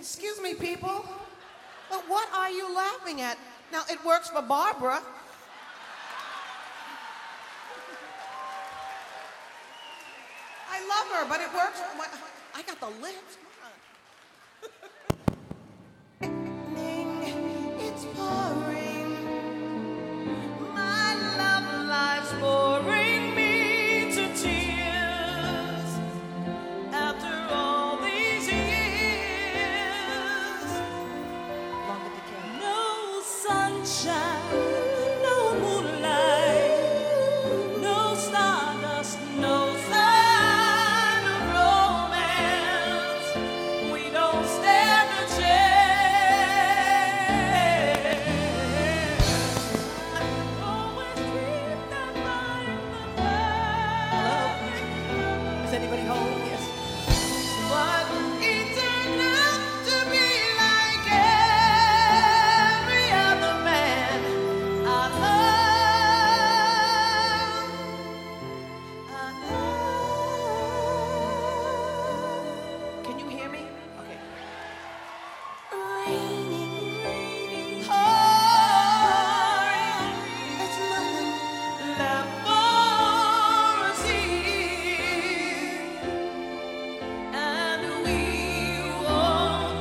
Excuse me, people. But what are you laughing at? Now, it works for Barbara. I love her, but it works. I got the lips. It's pouring. My love life's boring me to tears. After all these years, no sunshine, no moonlight, no stardust, no sign of romance. We don't stand a chance. Always dream that I'm is anybody home? Yes. But it turned out to be like every other man I love. Can you hear me? Okay. Raining, pouring. It's nothing left for us here. And we won't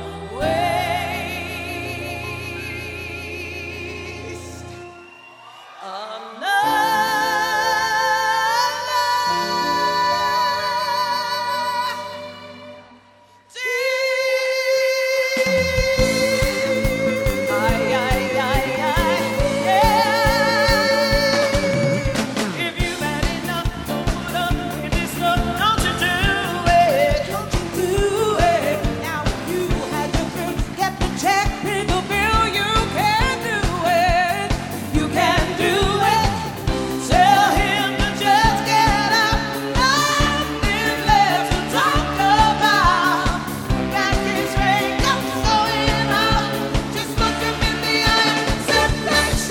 waste if you've had enough, put up in this love, don't you do it? Don't you do it? Now you had your fill, get the check, pick a bill. You can do it. You can do it. Tell him to just get up. Nothing left to talk about. Got this straight, don't go in out. Just look him in the eye and sit next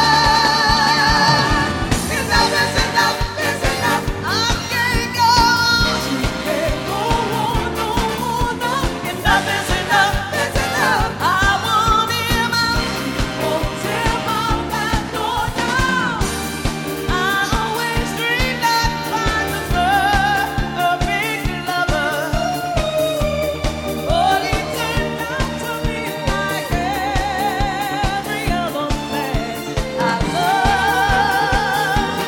time. Enough is enough is enough. I can't go on. Can't go on no more now. Enough is enough is enough. I want him out. Want him out that door now. I always dreamed I'd find the perfect lover. But he turned out to be like every other man I love.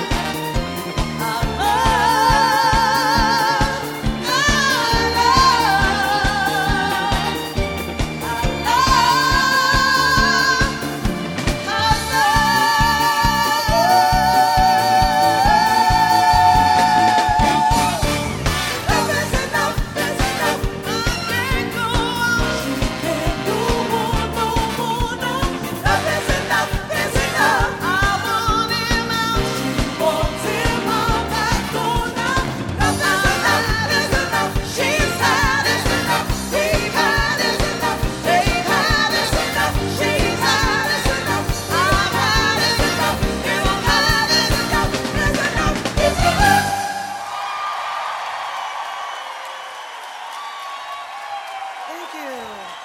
Thank you.